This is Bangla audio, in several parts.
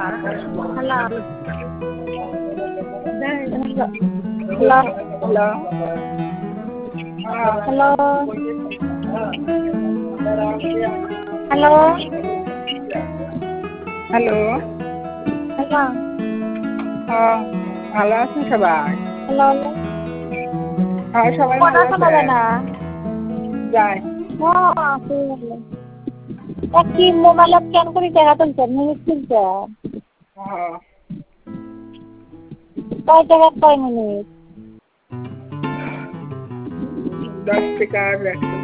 Hello. Hello. Hello. Hello. Hello. Hello. Hello. ভালো আছেন সবাই? Hello. হ্যাঁ, সবাই কথা ভালো শোনা আছে। যায় না। যায়। কি মোবাইল স্ক্যান করে টাকা তুলছেন, মিনিট তুলছেন? হ্যাঁ। কয় টাকা কয় মিনিট? 10 টাকা আর 100।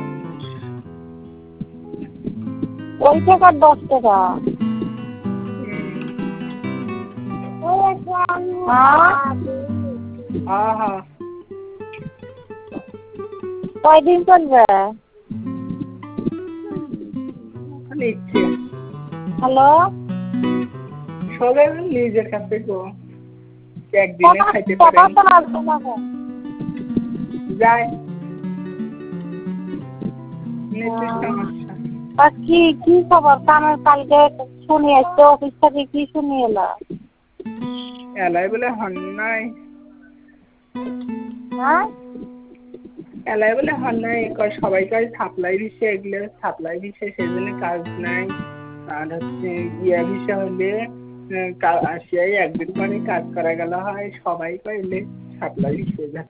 ওই টাকা 10 টাকা। হ্যাঁ। কয়দিন চলবে? নিচ্ছে। হ্যালো। সবাই নিজের কাছে গো। একদিনে খাইতে পারেন। যায়। নেটের সমস্যা। কি খবর? কালকে শুনি আসছে অফিস থেকে, কি শুনি এলো? এলাই বলে হন নাই। হ্যাঁ? এলাই বলে হন নাই, সবাই কয় সাপ্লাই দিচ্ছে, এগুলো সাপ্লাই দিচ্ছে, সেজন্য কাজ নাই। আর হচ্ছে বিষয় হলে আসিয়াই একদিন পরে কাজ করা গেল হয়, সবাই কইলে সাপ্লাই দিচ্ছে।